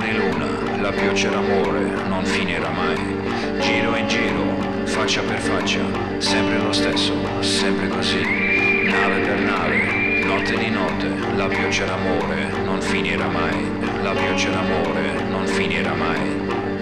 di luna, la pioggia d'amore non finirà mai. Giro in giro, faccia per faccia, sempre lo stesso, sempre così. Nave per nave, notte di notte, la pioggia d'amore non finirà mai. La pioggia d'amore non finirà mai.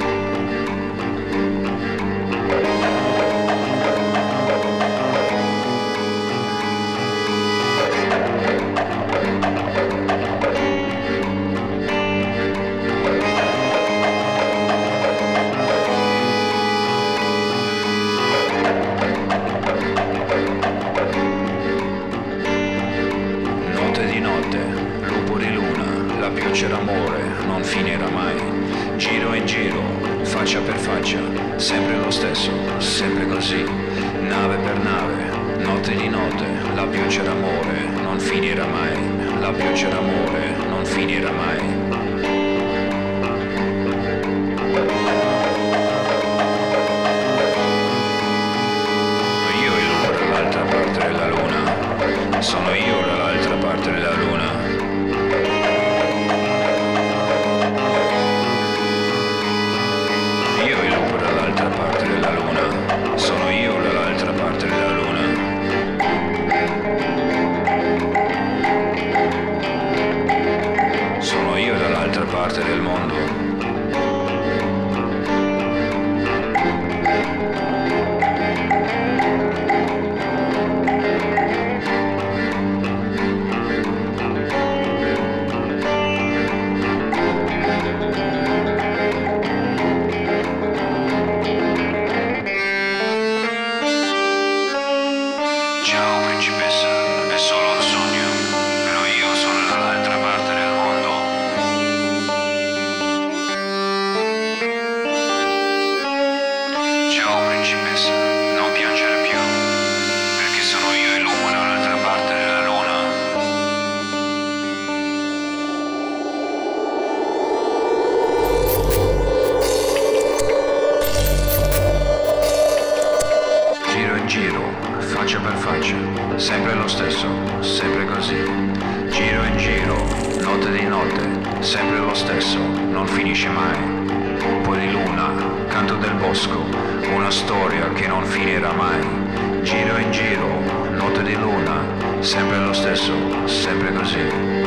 Pioggia d'amore non finirà mai. Giro in giro, faccia per faccia, sempre lo stesso, sempre così. Nave per nave, notte di notte, la pioggia d'amore non finirà mai. La pioggia d'amore non finirà mai. Sono io dall'altra parte della luna. Io il lupo dall'altra parte della luna. Sono io dall'altra parte della luna. Sono io dall'altra parte del mondo. Giro, faccia per faccia, sempre lo stesso, sempre così. Giro in giro, notte di notte, sempre lo stesso, non finisce mai. Un po' di luna, canto del bosco, una storia che non finirà mai. Giro in giro, notte di luna, sempre lo stesso, sempre così.